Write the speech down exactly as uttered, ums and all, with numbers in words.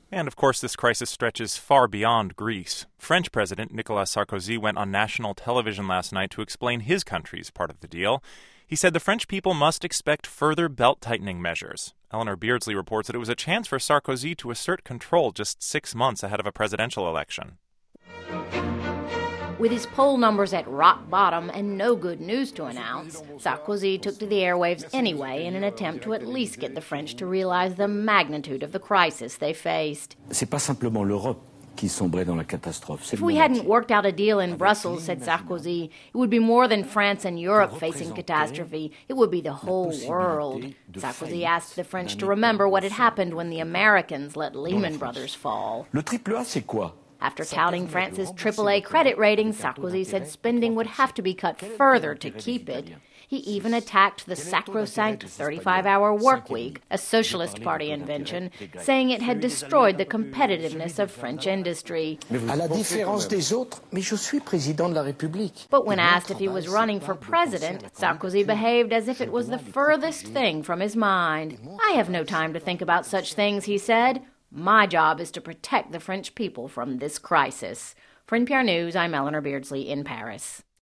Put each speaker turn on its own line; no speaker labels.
And, of course, this crisis stretches far beyond Greece. French President Nicolas Sarkozy went on national television last night to explain his country's part of the deal. He said the French people must expect further belt-tightening measures. Eleanor Beardsley reports that it was a chance for Sarkozy to assert control just six months ahead of a presidential election.
With his poll numbers at rock bottom and no good news to announce, Sarkozy took to the airwaves anyway in an attempt to at least get the French to realize the magnitude of the crisis they faced.
C'est pas simplement l'Europe qui sombrait dans la catastrophe.
If we hadn't worked out a deal in Brussels, said Sarkozy, it would be more than France and Europe facing catastrophe. It would be the whole world. Sarkozy asked the French to remember what had happened when the Americans let Lehman Brothers fall.
Le triple A, c'est quoi?
After touting France's triple A credit rating, Sarkozy said spending would have to be cut further to keep it. He even attacked the sacrosanct thirty-five hour work week, a Socialist Party invention, saying it had destroyed the competitiveness of French industry.
À la différence des autres, mais je suis président de la République.
But when asked if he was running for president, Sarkozy behaved as if it was the furthest thing from his mind. I have no time to think about such things, he said. My job is to protect the French people from this crisis. For N P R News, I'm Eleanor Beardsley in Paris.